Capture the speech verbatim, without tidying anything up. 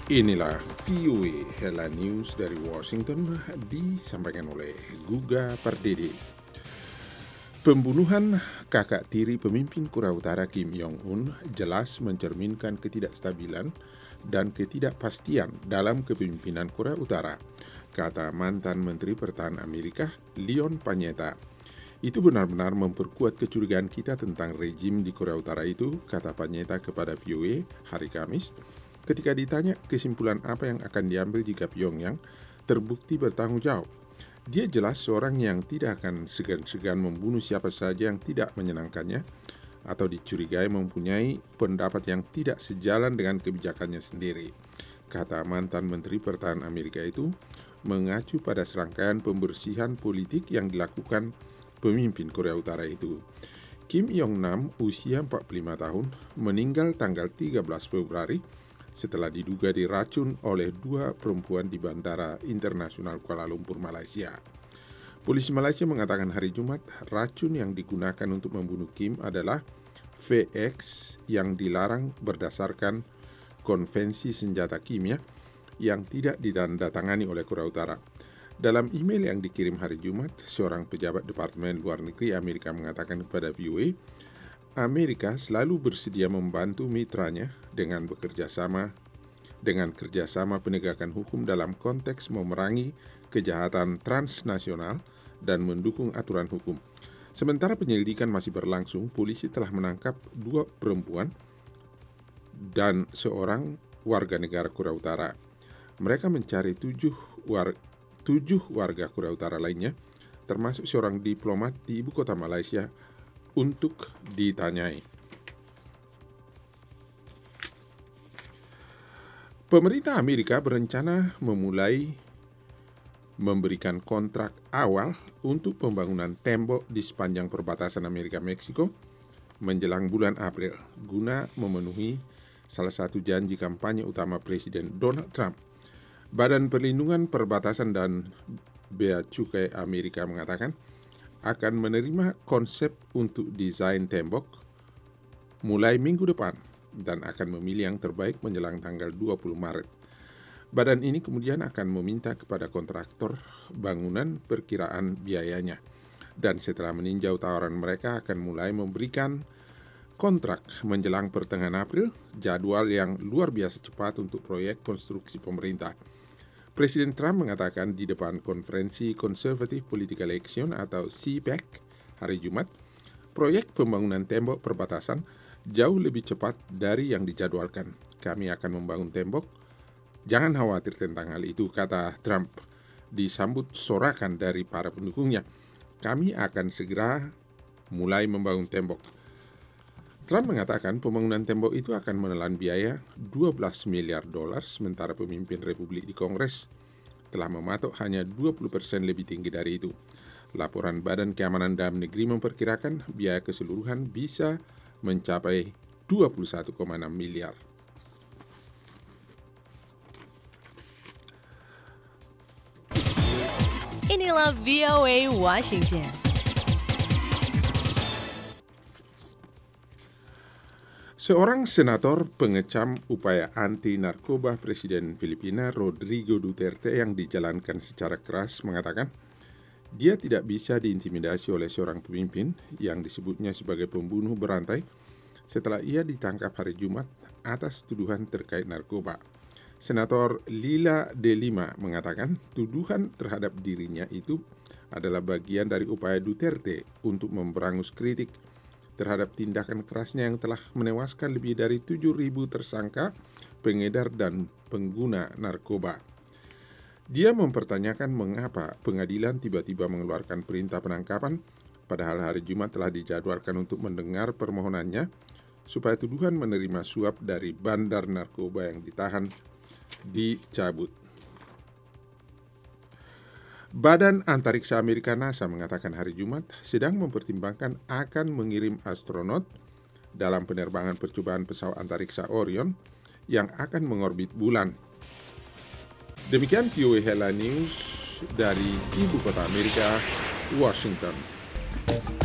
Inilah V O A Hela News dari Washington disampaikan oleh Guga Pardede. Pembunuhan kakak tiri pemimpin Korea Utara Kim Jong-un jelas mencerminkan ketidakstabilan dan ketidakpastian dalam kepemimpinan Korea Utara, kata mantan Menteri Pertahanan Amerika Leon Panetta. Itu benar-benar memperkuat kecurigaan kita tentang rejim di Korea Utara itu, kata Panetta kepada V O A hari Kamis, ketika ditanya kesimpulan apa yang akan diambil jika Pyongyang terbukti bertanggung jawab. Dia jelas seorang yang tidak akan segan-segan membunuh siapa saja yang tidak menyenangkannya atau dicurigai mempunyai pendapat yang tidak sejalan dengan kebijakannya sendiri, kata mantan Menteri Pertahanan Amerika itu, mengacu pada serangkaian pembersihan politik yang dilakukan pemimpin Korea Utara itu. Kim Jong-nam, usia empat puluh lima tahun, meninggal tanggal tiga belas Februari setelah diduga diracun oleh dua perempuan di Bandara Internasional Kuala Lumpur, Malaysia. Polisi Malaysia mengatakan hari Jumat racun yang digunakan untuk membunuh Kim adalah V X yang dilarang berdasarkan konvensi senjata kimia yang tidak ditandatangani oleh Korea Utara. Dalam email yang dikirim hari Jumat, seorang pejabat Departemen Luar Negeri Amerika mengatakan kepada V O A, Amerika selalu bersedia membantu mitranya dengan bekerja sama dengan kerjasama penegakan hukum dalam konteks memerangi kejahatan transnasional dan mendukung aturan hukum. Sementara penyelidikan masih berlangsung, polisi telah menangkap dua perempuan dan seorang warga negara Korea Utara. Mereka mencari tujuh, war, tujuh warga Korea Utara lainnya, termasuk seorang diplomat di ibu kota Malaysia, untuk ditanyai. Pemerintah Amerika berencana memulai memberikan kontrak awal untuk pembangunan tembok di sepanjang perbatasan Amerika-Meksiko menjelang bulan April, guna memenuhi salah satu janji kampanye utama Presiden Donald Trump. Badan Perlindungan Perbatasan dan Bea Cukai Amerika mengatakan akan menerima konsep untuk desain tembok mulai minggu depan dan akan memilih yang terbaik menjelang tanggal dua puluh Maret. Badan ini kemudian akan meminta kepada kontraktor bangunan perkiraan biayanya, dan setelah meninjau tawaran mereka akan mulai memberikan kontrak menjelang pertengahan April, jadwal yang luar biasa cepat untuk proyek konstruksi pemerintah. Presiden Trump mengatakan di depan konferensi Conservative Political Action atau C PAC hari Jumat, proyek pembangunan tembok perbatasan jauh lebih cepat dari yang dijadwalkan. Kami akan membangun tembok, jangan khawatir tentang hal itu, kata Trump, disambut sorakan dari para pendukungnya. Kami akan segera mulai membangun tembok. Trump mengatakan pembangunan tembok itu akan menelan biaya dua belas miliar dolar, sementara pemimpin Republik di Kongres telah mematok hanya dua puluh persen lebih tinggi dari itu. Laporan Badan Keamanan Dalam Negeri memperkirakan biaya keseluruhan bisa mencapai dua puluh satu koma enam miliar. Inilah V O A Washington. Seorang senator pengecam upaya anti-narkoba Presiden Filipina Rodrigo Duterte yang dijalankan secara keras mengatakan dia tidak bisa diintimidasi oleh seorang pemimpin yang disebutnya sebagai pembunuh berantai setelah ia ditangkap hari Jumat atas tuduhan terkait narkoba. Senator Lila De Lima mengatakan tuduhan terhadap dirinya itu adalah bagian dari upaya Duterte untuk memberangus kritik terhadap tindakan kerasnya yang telah menewaskan lebih dari tujuh ribu tersangka, pengedar dan pengguna narkoba. Dia mempertanyakan mengapa pengadilan tiba-tiba mengeluarkan perintah penangkapan, padahal hari Jumat telah dijadwalkan untuk mendengar permohonannya supaya tuduhan menerima suap dari bandar narkoba yang ditahan dicabut. Badan Antariksa Amerika NASA mengatakan hari Jumat sedang mempertimbangkan akan mengirim astronot dalam penerbangan percobaan pesawat antariksa Orion yang akan mengorbit bulan. Demikian V O A Hela News dari Ibu Kota Amerika, Washington.